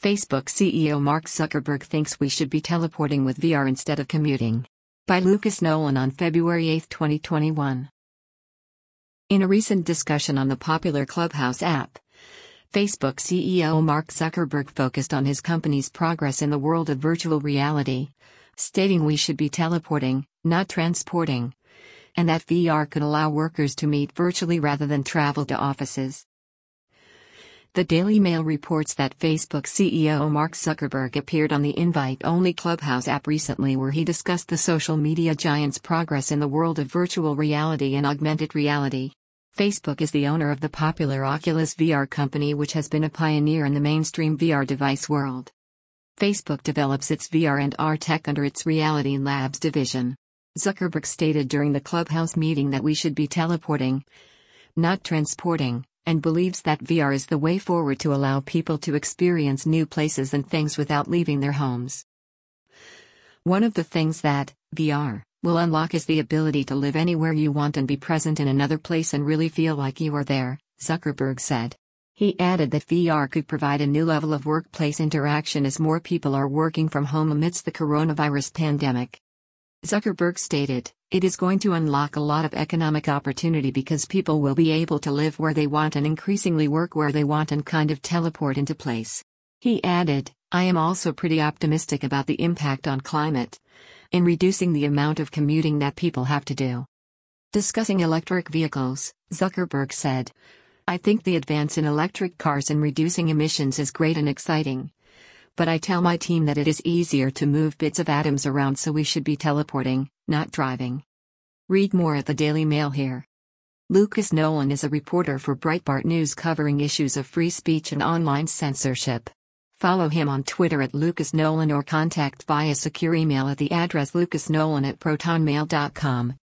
Facebook CEO Mark Zuckerberg thinks we should be teleporting with VR instead of commuting. By Lucas Nolan on February 8, 2021. In a recent discussion on the popular Clubhouse app, Facebook CEO Mark Zuckerberg focused on his company's progress in the world of virtual reality, stating we should be teleporting, not transporting, and that VR could allow workers to meet virtually rather than travel to offices. The Daily Mail reports that Facebook CEO Mark Zuckerberg appeared on the invite-only Clubhouse app recently, where he discussed the social media giant's progress in the world of virtual reality and augmented reality. Facebook is the owner of the popular Oculus VR company, which has been a pioneer in the mainstream VR device world. Facebook develops its VR and AR tech under its Reality Labs division. Zuckerberg stated during the Clubhouse meeting that we should be teleporting, not transporting, and believes that VR is the way forward to allow people to experience new places and things without leaving their homes. One of the things that VR will unlock is the ability to live anywhere you want and be present in another place and really feel like you are there, Zuckerberg said. He added that VR could provide a new level of workplace interaction as more people are working from home amidst the coronavirus pandemic. Zuckerberg stated, "It is going to unlock a lot of economic opportunity because people will be able to live where they want and increasingly work where they want and kind of teleport into place." He added, "I am also pretty optimistic about the impact on climate in reducing the amount of commuting that people have to do." Discussing electric vehicles, Zuckerberg said, "I think the advance in electric cars and reducing emissions is great and exciting. But I tell my team that it is easier to move bits of atoms around, so we should be teleporting, not driving." Read more at the Daily Mail here. Lucas Nolan is a reporter for Breitbart News covering issues of free speech and online censorship. Follow him on Twitter at Lucas Nolan or contact via secure email at the address lucasnolan@protonmail.com.